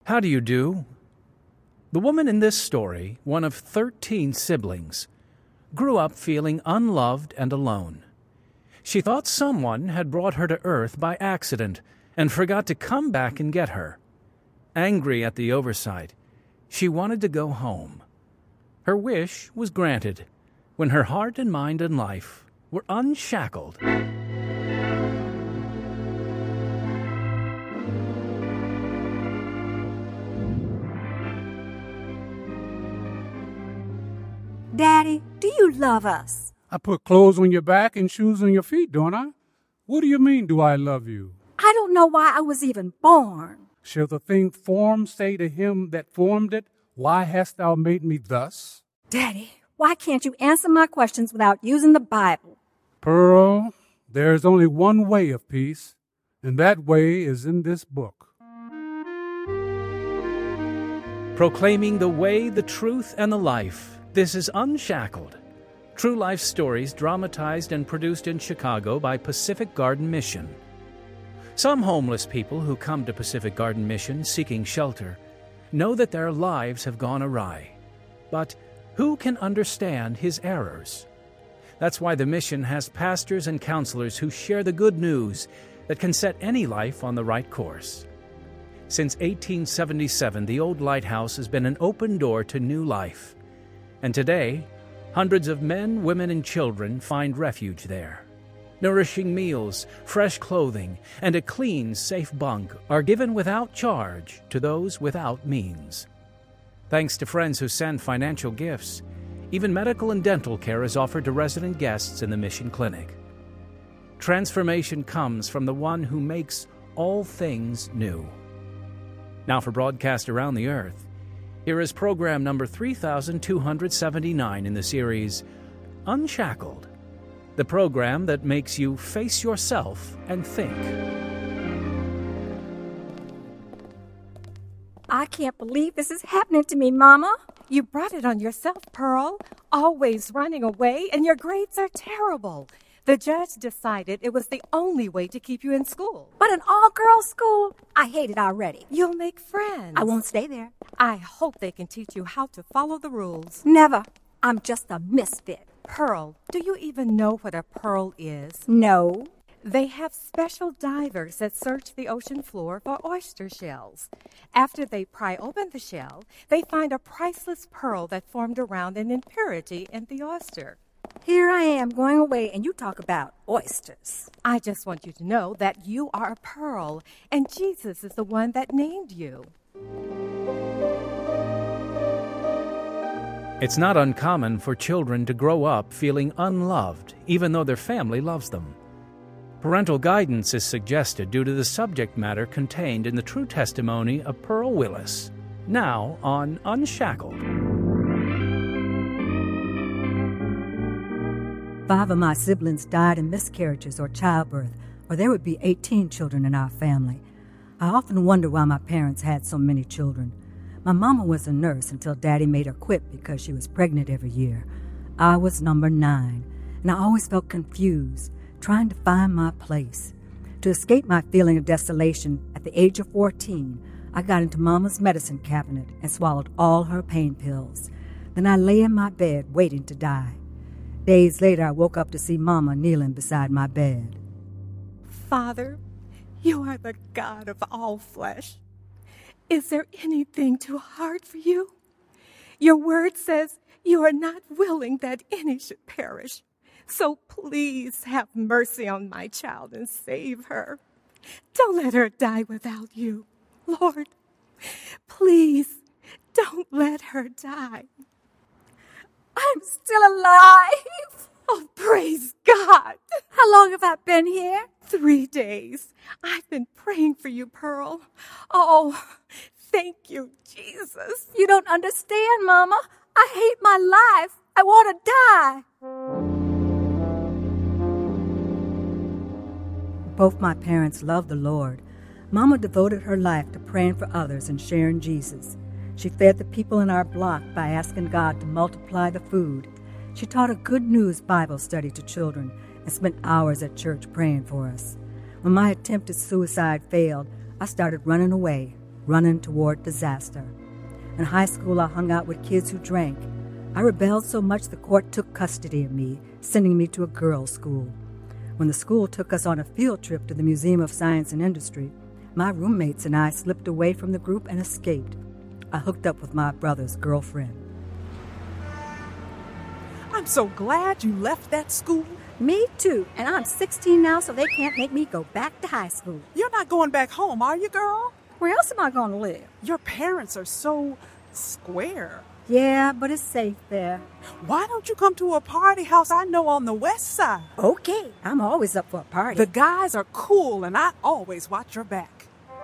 How do you do? The woman in this story, one of 13 siblings, grew up feeling unloved and alone. She thought someone had brought her to Earth by accident and forgot to come back and get her. Angry at the oversight, she wanted to go home. Her wish was granted when her heart and mind and life were unshackled. Daddy, do you love us? I put clothes on your back and shoes on your feet, don't I? What do you mean, do I love you? I don't know why I was even born. Shall the thing formed say to him that formed it, why hast thou made me thus? Daddy, why can't you answer my questions without using the Bible? Pearl, there is only one way of peace, and that way is in this book. Proclaiming the way, the truth, and the life, this is Unshackled. True life stories dramatized and produced in Chicago by Pacific Garden Mission. Some homeless people who come to Pacific Garden Mission seeking shelter know that their lives have gone awry. But who can understand his errors? That's why the mission has pastors and counselors who share the good news that can set any life on the right course. Since 1877, the old lighthouse has been an open door to new life. And today, hundreds of men, women, and children find refuge there. Nourishing meals, fresh clothing, and a clean, safe bunk are given without charge to those without means. Thanks to friends who send financial gifts, even medical and dental care is offered to resident guests in the Mission Clinic. Transformation comes from the one who makes all things new. Now for broadcast around the earth, here is program number 3279 in the series, Unshackled, the program that makes you face yourself and think. I can't believe this is happening to me, Mama. You brought it on yourself, Pearl. Always running away, and your grades are terrible. The judge decided it was the only way to keep you in school. But an all-girls school? I hate it already. You'll make friends. I won't stay there. I hope they can teach you how to follow the rules. Never. I'm just a misfit. Pearl, do you even know what a pearl is? No. They have special divers that search the ocean floor for oyster shells. After they pry open the shell, they find a priceless pearl that formed around an impurity in the oyster. Here I am going away, and you talk about oysters. I just want you to know that you are a pearl, and Jesus is the one that named you. It's not uncommon for children to grow up feeling unloved, even though their family loves them. Parental guidance is suggested due to the subject matter contained in the true testimony of Pearl Willis, now on Unshackled. 5 of my siblings died in miscarriages or childbirth, or there would be 18 children in our family. I often wonder why my parents had so many children. My mama was a nurse until Daddy made her quit because she was pregnant every year. I was number 9, and I always felt confused, trying to find my place. To escape my feeling of desolation, at the age of 14, I got into Mama's medicine cabinet and swallowed all her pain pills. Then I lay in my bed waiting to die. Days later, I woke up to see Mama kneeling beside my bed. Father, you are the God of all flesh. Is there anything too hard for you? Your word says you are not willing that any should perish. So please have mercy on my child and save her. Don't let her die without you. Lord, please don't let her die. I'm still alive. Oh, praise God. How long have I been here? 3 days. I've been praying for you, Pearl. Oh, thank you, Jesus. You don't understand, Mama. I hate my life. I want to die. Both my parents loved the Lord. Mama devoted her life to praying for others and sharing Jesus. She fed the people in our block by asking God to multiply the food. She taught a good news Bible study to children and spent hours at church praying for us. When my attempt at suicide failed, I started running away. running toward disaster. In high school, I hung out with kids who drank. I rebelled so much the court took custody of me, sending me to a girls' school. When the school took us on a field trip to the Museum of Science and Industry, my roommates and I slipped away from the group and escaped. I hooked up with my brother's girlfriend. I'm so glad you left that school. Me too. And I'm 16 now, so they can't make me go back to high school. You're not going back home, are you, girl? Where else am I going to live? Your parents are so square. Yeah, but it's safe there. Why don't you come to a party house I know on the west side? Okay, I'm always up for a party. The guys are cool, and I always watch your back.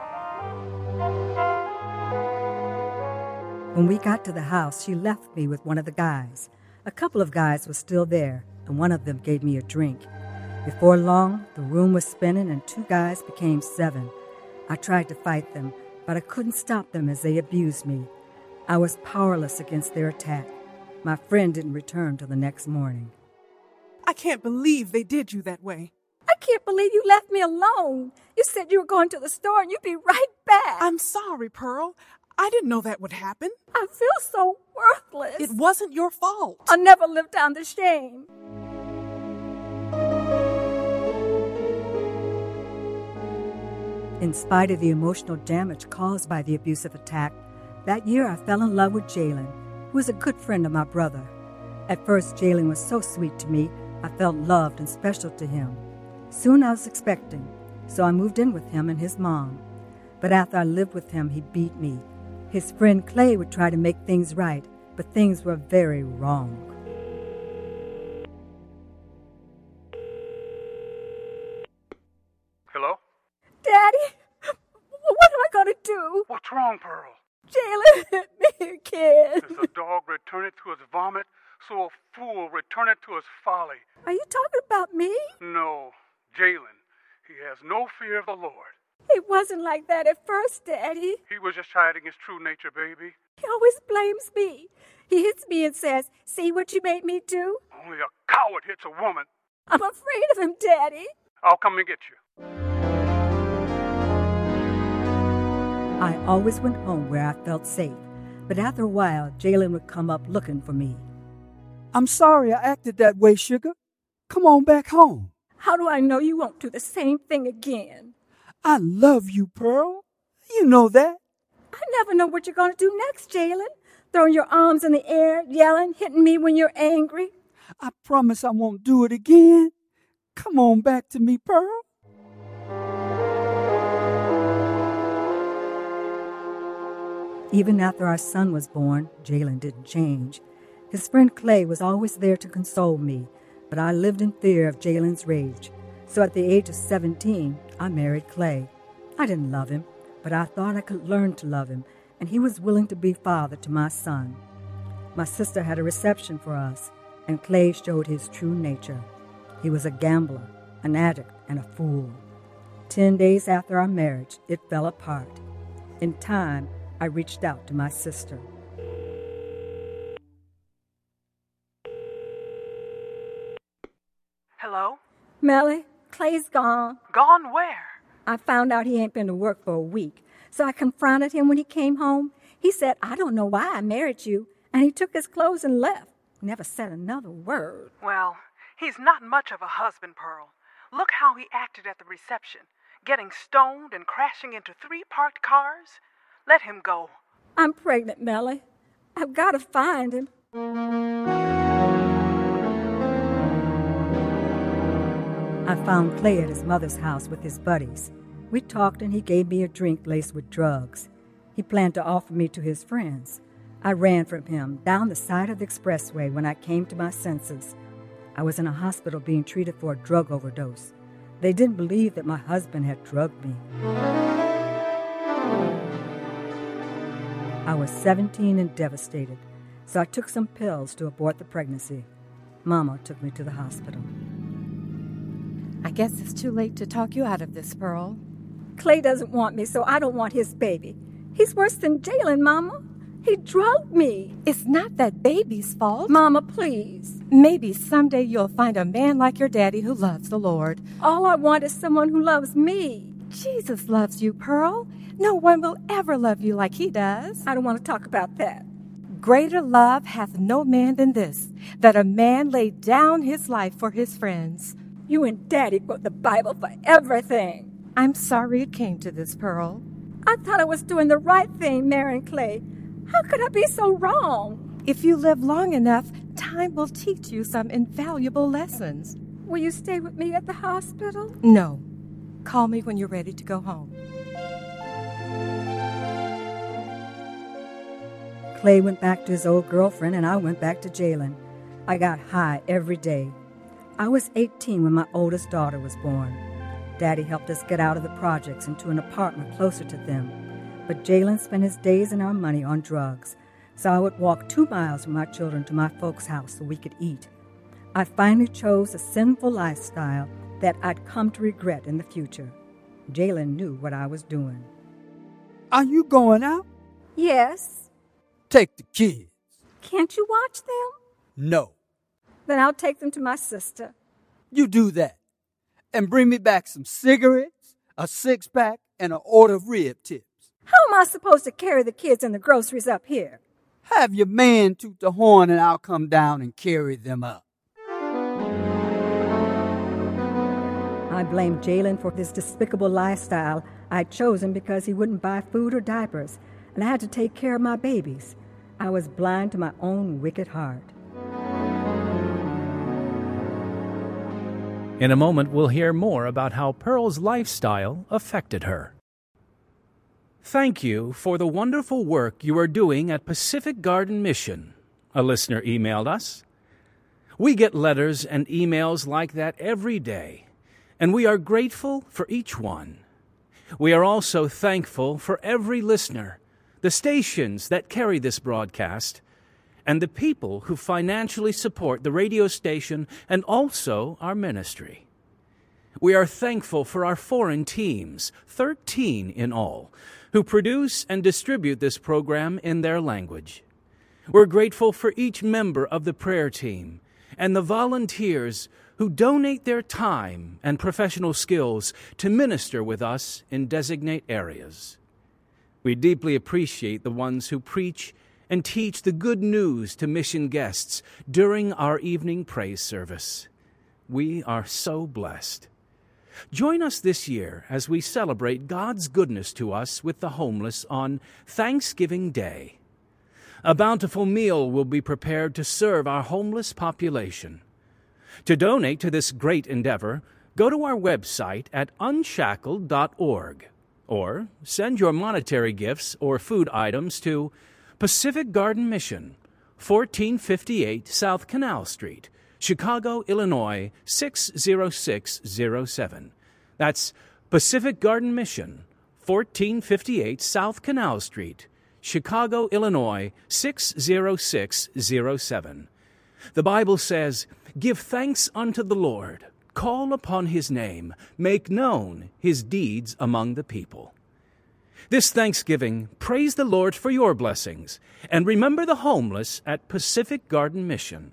When we got to the house, she left me with one of the guys. A couple of guys were still there, and one of them gave me a drink. Before long, the room was spinning and 2 guys became 7. I tried to fight them, but I couldn't stop them as they abused me. I was powerless against their attack. My friend didn't return till the next morning. I can't believe they did you that way. I can't believe you left me alone. You said you were going to the store and you'd be right back. I'm sorry, Pearl. I didn't know that would happen. I feel so worthless. It wasn't your fault. I'll never live down the shame. In spite of the emotional damage caused by the abusive attack, that year I fell in love with Jalen, who was a good friend of my brother. At first, Jalen was so sweet to me, I felt loved and special to him. Soon I was expecting, so I moved in with him and his mom. But after I lived with him, he beat me. His friend Clay would try to make things right, but things were very wrong. Hello? Daddy, what am I going to do? What's wrong, Pearl? Jalen hit me again. As a dog returneth to his vomit, so a fool returneth to his folly. Are you talking about me? No, Jalen. He has no fear of the Lord. It wasn't like that at first, Daddy. He was just hiding his true nature, baby. He always blames me. He hits me and says, "See what you made me do?" Only a coward hits a woman. I'm afraid of him, Daddy. I'll come and get you. I always went home where I felt safe, but after a while, Jalen would come up looking for me. I'm sorry I acted that way, sugar. Come on back home. How do I know you won't do the same thing again? I love you, Pearl. You know that. I never know what you're going to do next, Jalen. Throwing your arms in the air, yelling, hitting me when you're angry. I promise I won't do it again. Come on back to me, Pearl. Even after our son was born, Jalen didn't change. His friend Clay was always there to console me, but I lived in fear of Jalen's rage. So at the age of 17, I married Clay. I didn't love him, but I thought I could learn to love him, and he was willing to be father to my son. My sister had a reception for us, and Clay showed his true nature. He was a gambler, an addict, and a fool. 10 days after our marriage, it fell apart. In time, I reached out to my sister. Hello? Melly, Clay's gone. Gone where? I found out he ain't been to work for a week, so I confronted him when he came home. He said, "I don't know why I married you," and he took his clothes and left. Never said another word. Well, he's not much of a husband, Pearl. Look how he acted at the reception, getting stoned and crashing into 3 parked cars. Let him go. I'm pregnant, Melly. I've got to find him. I found Clay at his mother's house with his buddies. We talked and he gave me a drink laced with drugs. He planned to offer me to his friends. I ran from him down the side of the expressway when I came to my senses. I was in a hospital being treated for a drug overdose. They didn't believe that my husband had drugged me. I was 17 and devastated, so I took some pills to abort the pregnancy. Mama took me to the hospital. I guess it's too late to talk you out of this, Pearl. Clay doesn't want me, so I don't want his baby. He's worse than Jalen, Mama. He drugged me. It's not that baby's fault. Mama, please. Maybe someday you'll find a man like your daddy who loves the Lord. All I want is someone who loves me. Jesus loves you, Pearl. No one will ever love you like he does. I don't want to talk about that. Greater love hath no man than this, that a man lay down his life for his friends. You and Daddy quote the Bible for everything. I'm sorry it came to this, Pearl. I thought I was doing the right thing, marrying Clay. How could I be so wrong? If you live long enough, time will teach you some invaluable lessons. Will you stay with me at the hospital? No. Call me when you're ready to go home. Clay went back to his old girlfriend, and I went back to Jalen. I got high every day. I was 18 when my oldest daughter was born. Daddy helped us get out of the projects into an apartment closer to them. But Jalen spent his days and our money on drugs, so I would walk 2 miles with my children to my folks' house so we could eat. I finally chose a sinful lifestyle that I'd come to regret in the future. Jalen knew what I was doing. Are you going out? Yes. Take the kids. Can't you watch them? No. Then I'll take them to my sister. You do that. And bring me back some cigarettes, a 6-pack, and an order of rib tips. How am I supposed to carry the kids and the groceries up here? Have your man toot the horn and I'll come down and carry them up. I blamed Jalen for this despicable lifestyle I'd chosen because he wouldn't buy food or diapers, and I had to take care of my babies. I was blind to my own wicked heart. In a moment, we'll hear more about how Pearl's lifestyle affected her. Thank you for the wonderful work you are doing at Pacific Garden Mission, a listener emailed us. We get letters and emails like that every day, and we are grateful for each one. We are also thankful for every listener, the stations that carry this broadcast, and the people who financially support the radio station and also our ministry. We are thankful for our foreign teams, 13 in all, who produce and distribute this program in their language. We're grateful for each member of the prayer team and the volunteers who donate their time and professional skills to minister with us in designate areas. We deeply appreciate the ones who preach and teach the good news to mission guests during our evening praise service. We are so blessed. Join us this year as we celebrate God's goodness to us with the homeless on Thanksgiving Day. A bountiful meal will be prepared to serve our homeless population. To donate to this great endeavor, go to our website at unshackled.org or send your monetary gifts or food items to Pacific Garden Mission, 1458 South Canal Street, Chicago, Illinois, 60607. That's Pacific Garden Mission, 1458 South Canal Street, Chicago, Illinois, 60607. The Bible says, "Give thanks unto the Lord, call upon his name, make known his deeds among the people." This Thanksgiving, praise the Lord for your blessings, and remember the homeless at Pacific Garden Mission.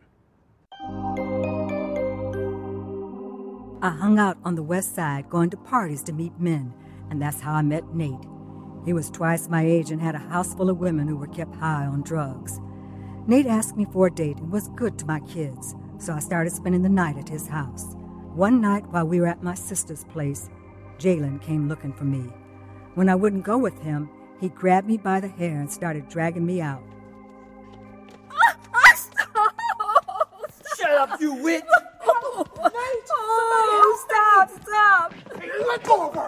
I hung out on the west side going to parties to meet men, and that's how I met Nate. He was twice my age and had a house full of women who were kept high on drugs. Nate asked me for a date and was good to my kids, so I started spending the night at his house. One night while we were at my sister's place, Jalen came looking for me. When I wouldn't go with him, he grabbed me by the hair and started dragging me out. Shut up, you witch! Stop! Hey, let go of her!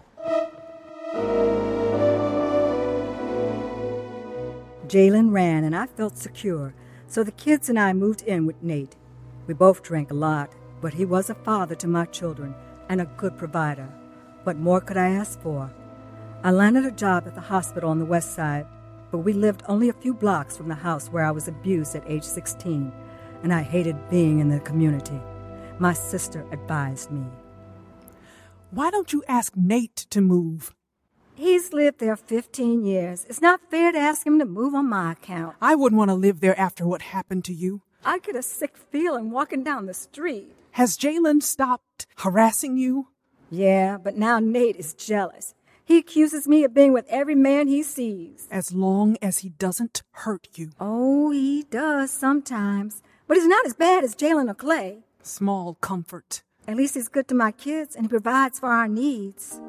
Jalen ran, and I felt secure, so the kids and I moved in with Nate. We both drank a lot, but he was a father to my children and a good provider. What more could I ask for? I landed a job at the hospital on the west side, but we lived only a few blocks from the house where I was abused at age 16, and I hated being in the community. My sister advised me. Why don't you ask Nate to move? He's lived there 15 years. It's not fair to ask him to move on my account. I wouldn't want to live there after what happened to you. I get a sick feeling walking down the street. Has Jalen stopped harassing you? Yeah, but now Nate is jealous. He accuses me of being with every man he sees. As long as he doesn't hurt you. Oh, he does sometimes. But he's not as bad as Jalen or Clay. Small comfort. At least he's good to my kids and he provides for our needs.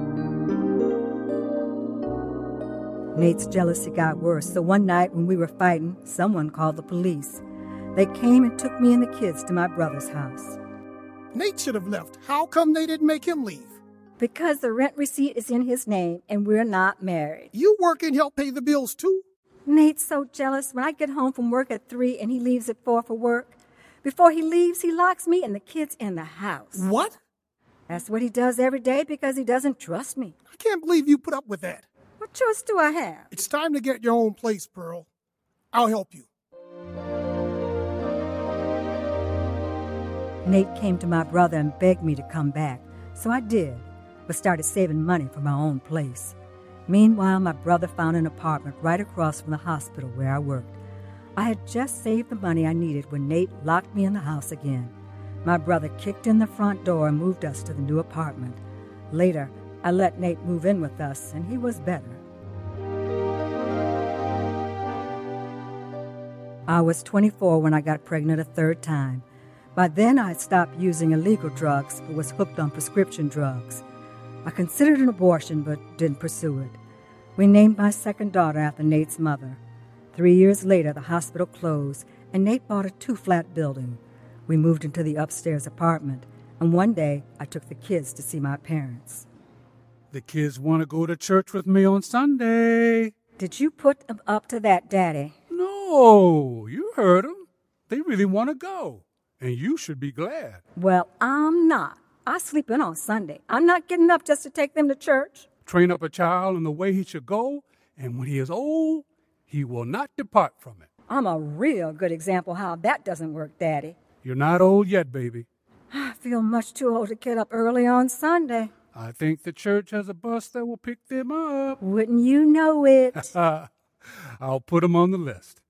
Nate's jealousy got worse, so one night when we were fighting, someone called the police. They came and took me and the kids to my brother's house. Nate should have left. How come they didn't make him leave? Because the rent receipt is in his name and we're not married. You work and help pay the bills too? Nate's so jealous. When I get home from work at 3 and he leaves at 4 for work, before he leaves, he locks me and the kids in the house. What? That's what he does every day because he doesn't trust me. I can't believe you put up with that. What choice do I have? It's time to get your own place, Pearl. I'll help you. Nate came to my brother and begged me to come back, so I did, but started saving money for my own place. Meanwhile, my brother found an apartment right across from the hospital where I worked. I had just saved the money I needed when Nate locked me in the house again. My brother kicked in the front door and moved us to the new apartment. Later, I let Nate move in with us, and he was better. I was 24 when I got pregnant a third time. By then, I had stopped using illegal drugs but was hooked on prescription drugs. I considered an abortion but didn't pursue it. We named my second daughter after Nate's mother. 3 years later, the hospital closed, and Nate bought a 2-flat building. We moved into the upstairs apartment, and one day, I took the kids to see my parents. The kids want to go to church with me on Sunday. Did you put them up to that, Daddy? No, you heard them. They really want to go, and you should be glad. Well, I'm not. I sleep in on Sunday. I'm not getting up just to take them to church. Train up a child in the way he should go, and when he is old, he will not depart from it. I'm a real good example how that doesn't work, Daddy. You're not old yet, baby. I feel much too old to get up early on Sunday. I think the church has a bus that will pick them up. Wouldn't you know it? I'll put them on the list.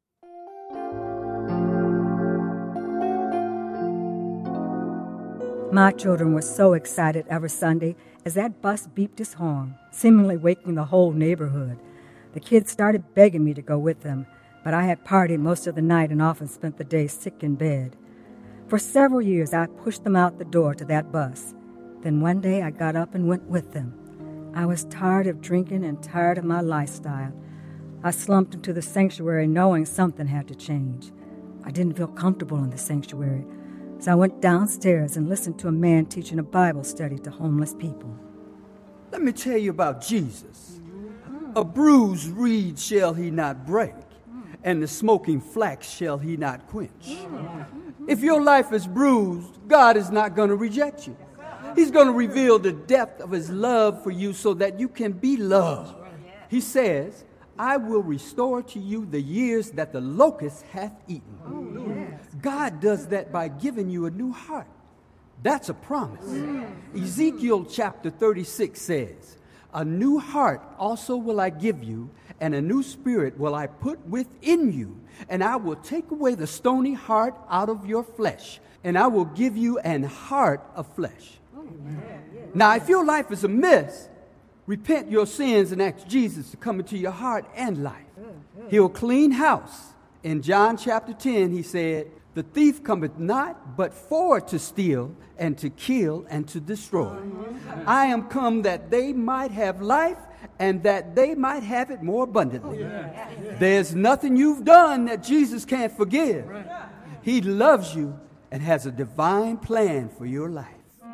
My children were so excited every Sunday as that bus beeped its horn, seemingly waking the whole neighborhood. The kids started begging me to go with them, but I had partied most of the night and often spent the day sick in bed. For several years, I pushed them out the door to that bus. Then one day, I got up and went with them. I was tired of drinking and tired of my lifestyle. I slumped into the sanctuary knowing something had to change. I didn't feel comfortable in the sanctuary, so I went downstairs and listened to a man teaching a Bible study to homeless people. Let me tell you about Jesus. A bruised reed shall he not break, and the smoking flax shall he not quench. If your life is bruised, God is not going to reject you. He's going to reveal the depth of his love for you so that you can be loved. He says, I will restore to you the years that the locust hath eaten. God does that by giving you a new heart. That's a promise. Ezekiel chapter 36 says, a new heart also will I give you, and a new spirit will I put within you, and I will take away the stony heart out of your flesh, and I will give you an heart of flesh. Now, if your life is amiss, repent your sins and ask Jesus to come into your heart and life. He'll clean house. In John chapter 10, he said, the thief cometh not but for to steal and to kill and to destroy. I am come that they might have life and that they might have it more abundantly. There's nothing you've done that Jesus can't forgive. He loves you and has a divine plan for your life.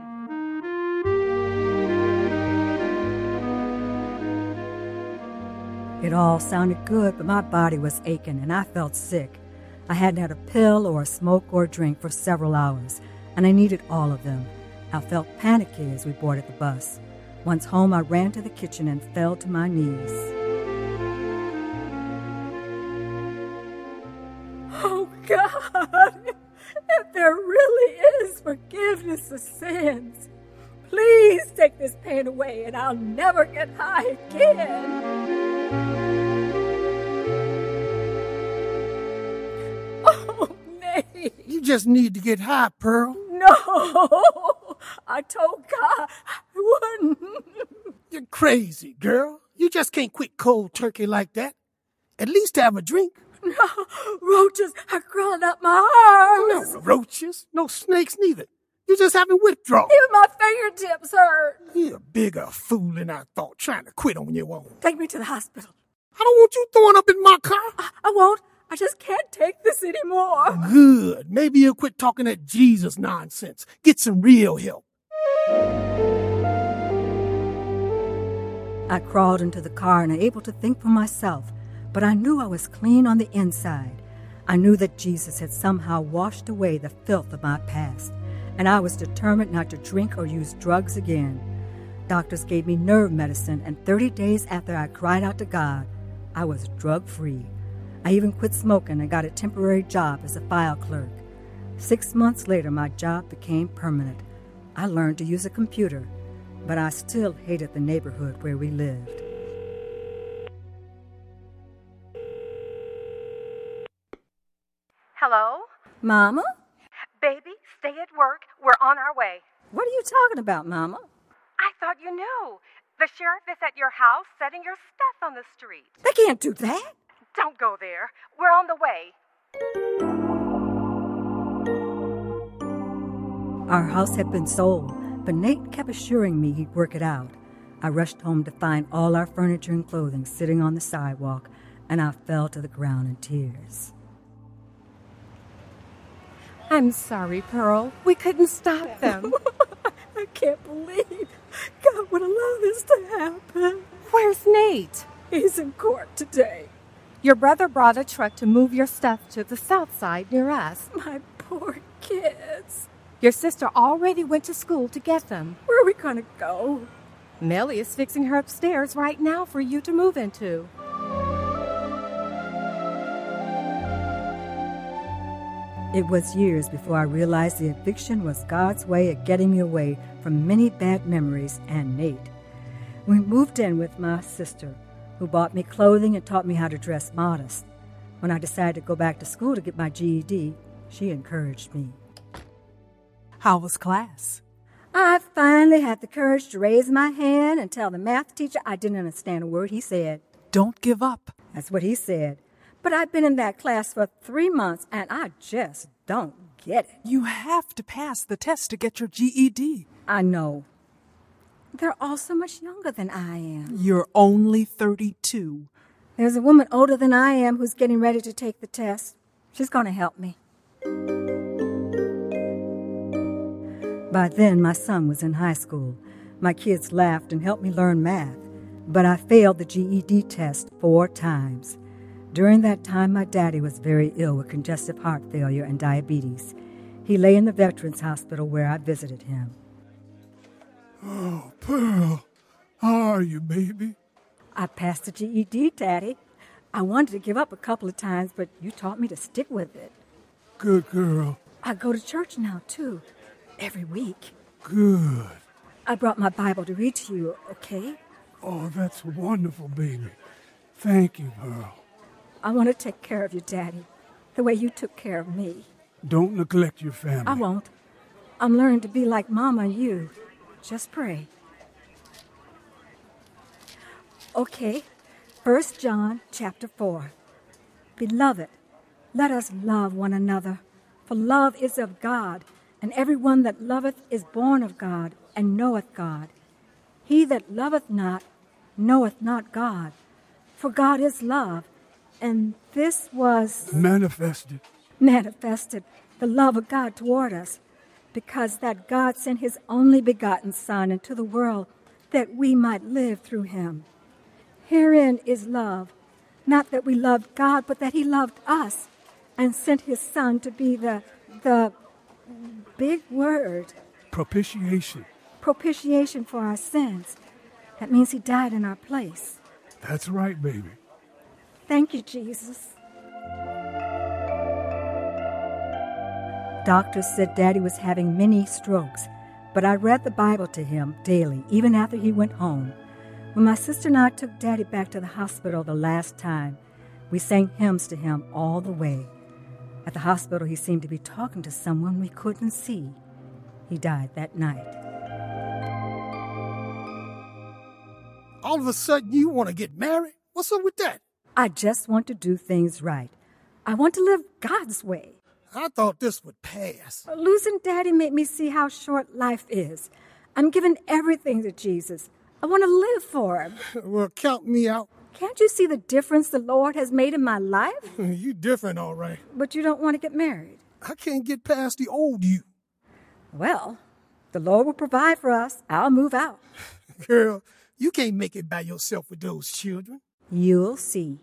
It all sounded good, but my body was aching and I felt sick. I hadn't had a pill or a smoke or a drink for several hours, and I needed all of them. I felt panicky as we boarded the bus. Once home, I ran to the kitchen and fell to my knees. Oh, God, if there really is forgiveness of sins, please take this pain away and I'll never get high again. Oh, Nate. You just need to get high, Pearl. No, I told God I wouldn't. You're crazy, girl. You just can't quit cold turkey like that. At least have a drink. No, roaches are crawling up my arms. No roaches, no snakes neither. You're just having withdrawal. Even my fingertips hurt. You're a bigger fool than I thought, trying to quit on your own. Take me to the hospital. I don't want you throwing up in my car. I won't. I just can't take this anymore. Good. Maybe you'll quit talking that Jesus nonsense. Get some real help. I crawled into the car and able to think for myself, but I knew I was clean on the inside. I knew that Jesus had somehow washed away the filth of my past, and I was determined not to drink or use drugs again. Doctors gave me nerve medicine, and 30 days after I cried out to God, I was drug-free. I even quit smoking and got a temporary job as a file clerk. 6 months later, my job became permanent. I learned to use a computer, but I still hated the neighborhood where we lived. Hello? Mama? Baby, stay at work. We're on our way. What are you talking about, Mama? I thought you knew. The sheriff is at your house setting your stuff on the street. They can't do that. Don't go there. We're on the way. Our house had been sold, but Nate kept assuring me he'd work it out. I rushed home to find all our furniture and clothing sitting on the sidewalk, and I fell to the ground in tears. I'm sorry, Pearl. We couldn't stop them. I can't believe God would allow this to happen. Where's Nate? He's in court today. Your brother brought a truck to move your stuff to the south side near us. My poor kids. Your sister already went to school to get them. Where are we going to go? Melly is fixing her upstairs right now for you to move into. It was years before I realized the eviction was God's way of getting me away from many bad memories and Nate. We moved in with my sister, who bought me clothing and taught me how to dress modest. When I decided to go back to school to get my GED, she encouraged me. How was class? I finally had the courage to raise my hand and tell the math teacher I didn't understand a word he said. Don't give up. That's what he said. But I've been in that class for 3 months, and I just don't get it. You have to pass the test to get your GED. I know. They're all so much younger than I am. You're only 32. There's a woman older than I am who's getting ready to take the test. She's going to help me. By then, my son was in high school. My kids laughed and helped me learn math, but I failed the GED test 4 times. During that time, my daddy was very ill with congestive heart failure and diabetes. He lay in the Veterans Hospital where I visited him. Oh, Pearl, how are you, baby? I passed the GED, Daddy. I wanted to give up a couple of times, but you taught me to stick with it. Good girl. I go to church now, too, every week. Good. I brought my Bible to read to you, okay? Oh, that's wonderful, baby. Thank you, Pearl. I want to take care of you, Daddy, the way you took care of me. Don't neglect your family. I won't. I'm learning to be like Mama and you. Just pray. Okay, 1 John chapter 4. Beloved, let us love one another, for love is of God, and everyone that loveth is born of God, and knoweth God. He that loveth not, knoweth not God, for God is love, and this was manifested, the love of God toward us, because that God sent his only begotten Son into the world that we might live through him. Herein is love, not that we loved God, but that he loved us and sent his Son to be the big word. Propitiation. Propitiation for our sins. That means he died in our place. That's right, baby. Thank you, Jesus. Doctors said Daddy was having many strokes, but I read the Bible to him daily, even after he went home. When my sister and I took Daddy back to the hospital the last time, we sang hymns to him all the way. At the hospital, he seemed to be talking to someone we couldn't see. He died that night. All of a sudden, you want to get married? What's up with that? I just want to do things right. I want to live God's way. I thought this would pass. Losing Daddy made me see how short life is. I'm giving everything to Jesus. I want to live for him. Well, count me out. Can't you see the difference the Lord has made in my life? You different, all right. But you don't want to get married. I can't get past the old you. Well, the Lord will provide for us. I'll move out. Girl, you can't make it by yourself with those children. You'll see.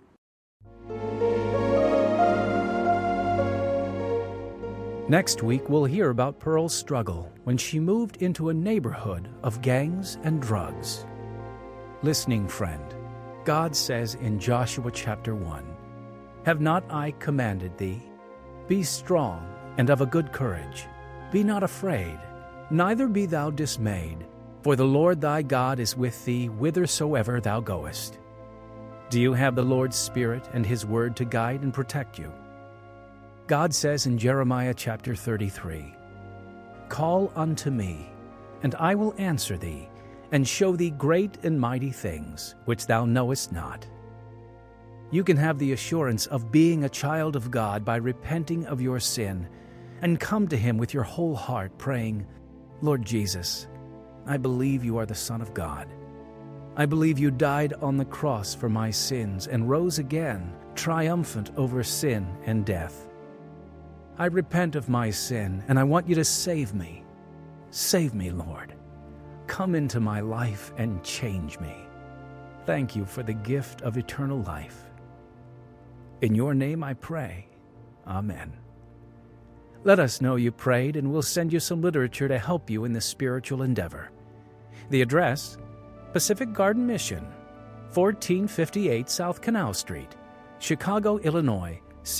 Next week, we'll hear about Pearl's struggle when she moved into a neighborhood of gangs and drugs. Listening friend, God says in Joshua chapter 1, "Have not I commanded thee? Be strong and of a good courage. Be not afraid, neither be thou dismayed, for the Lord thy God is with thee whithersoever thou goest." Do you have the Lord's Spirit and His Word to guide and protect you? God says in Jeremiah chapter 33, "Call unto me, and I will answer thee, and show thee great and mighty things, which thou knowest not." You can have the assurance of being a child of God by repenting of your sin and come to Him with your whole heart, praying, "Lord Jesus, I believe you are the Son of God. I believe you died on the cross for my sins and rose again, triumphant over sin and death. I repent of my sin, and I want you to save me. Save me, Lord. Come into my life and change me. Thank you for the gift of eternal life. In your name I pray. Amen." Let us know you prayed, and we'll send you some literature to help you in this spiritual endeavor. The address, Pacific Garden Mission, 1458 South Canal Street, Chicago, Illinois,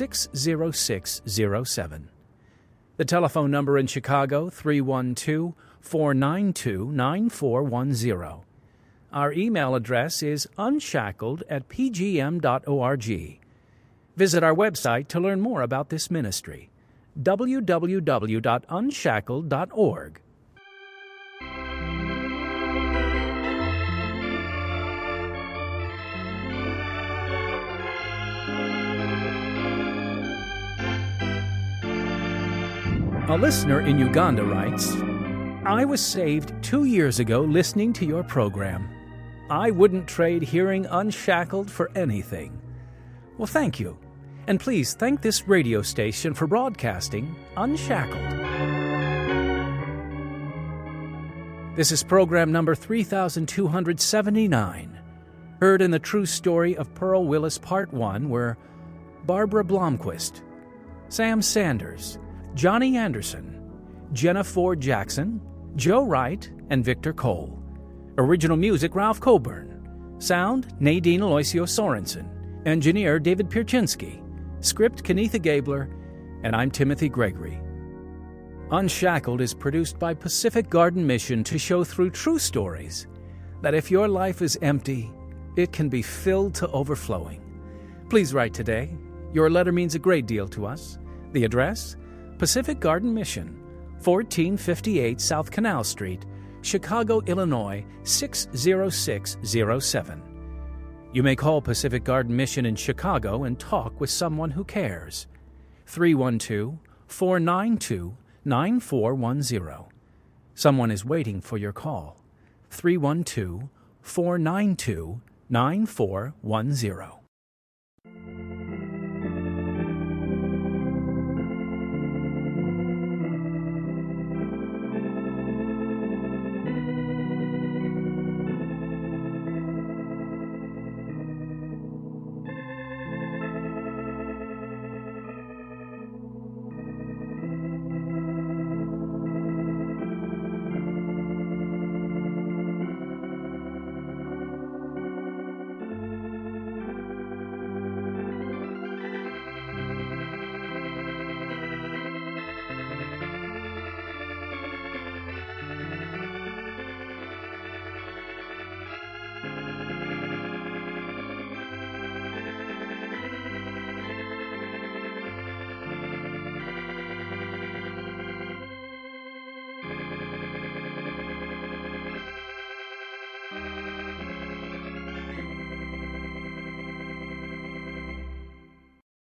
60607. The telephone number in Chicago, 312-492-9410. Our email address is unshackled@pgm.org. Visit our website to learn more about this ministry, www.unshackled.org. A listener in Uganda writes, "I was saved 2 years ago listening to your program. I wouldn't trade hearing Unshackled for anything." Well, thank you. And please thank this radio station for broadcasting Unshackled. This is program number 3279. Heard in the true story of Pearl Willis Part 1 were Barbara Blomquist, Sam Sanders, Johnny Anderson, Jenna Ford Jackson, Joe Wright, and Victor Cole. Original music, Ralph Coburn. Sound, Nadine Aloisio Sorensen. Engineer, David Pierczynski. Script, Kenitha Gabler. And I'm Timothy Gregory. Unshackled is produced by Pacific Garden Mission to show through true stories that if your life is empty, it can be filled to overflowing. Please write today. Your letter means a great deal to us. The address? Pacific Garden Mission, 1458 South Canal Street, Chicago, Illinois, 60607. You may call Pacific Garden Mission in Chicago and talk with someone who cares. 312-492-9410. Someone is waiting for your call. 312-492-9410.